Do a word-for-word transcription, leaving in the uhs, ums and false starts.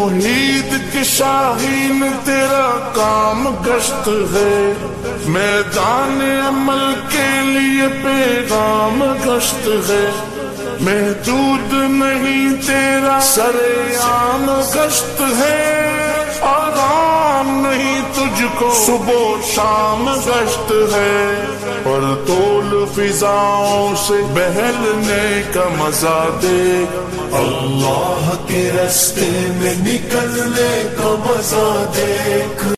तौहीद के शाहीन तेरा काम गश्त है, मैदान अमल के लिए पैगाम गश्त है। महदूद नहीं तेरा सरेआम गश्त है, आराम नहीं तुझको सुबह शाम गश्त है। पर तोल फिजाओं से बहलने का मजा दे, अल्लाह के रास्ते में निकलने का मजा देख।